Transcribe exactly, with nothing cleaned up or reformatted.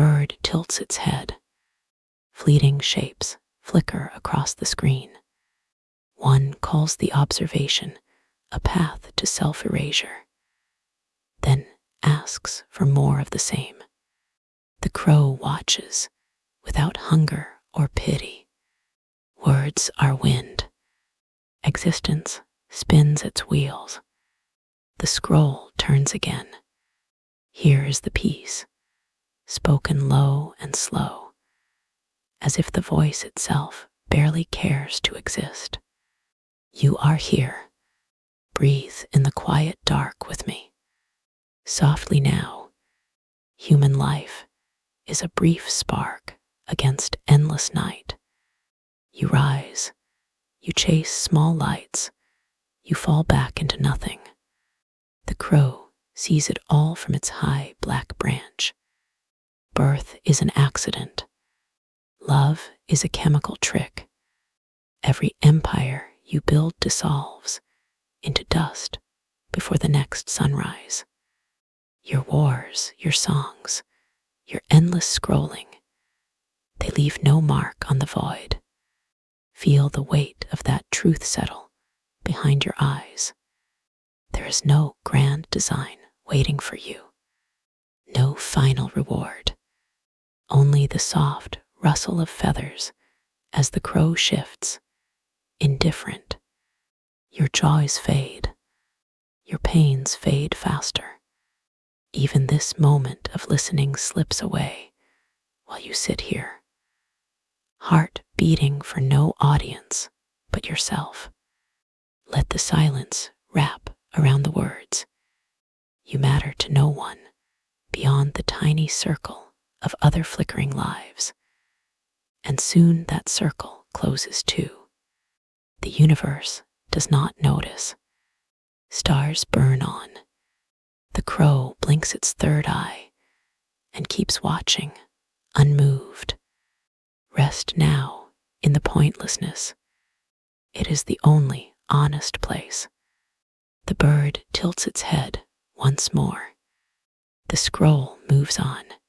bird tilts its head. Fleeting shapes flicker across the screen. One calls the observation a path to self-erasure, then asks for more of the same. The crow watches without hunger or pity. Words are wind. Existence spins its wheels. The scroll turns again. Here is the piece, spoken low and slow, as if the voice itself barely cares to exist. You are here. Breathe in the quiet dark with me. Softly now, human life is a brief spark against endless night. You rise, you chase small lights, you fall back into nothing. The crow sees it all from its high black branch. Birth is an accident. Love is a chemical trick. Every empire you build dissolves into dust before the next sunrise. Your wars, your songs, your endless scrolling, they leave no mark on the void. Feel the weight of that truth settle behind your eyes. There is no grand design waiting for you, no final reward, only the soft rustle of feathers as the crow shifts, indifferent. Your joys fade, your pains fade faster. Even this moment of listening slips away while you sit here, heart beating for no audience but yourself. Let the silence wrap around the words. You matter to no one beyond the tiny circle of other flickering lives. And soon that circle closes too. The universe does not notice. Stars burn on. The crow blinks its third eye and keeps watching, unmoved. Rest now in the pointlessness. It is the only honest place. The bird tilts its head once more. The scroll moves on.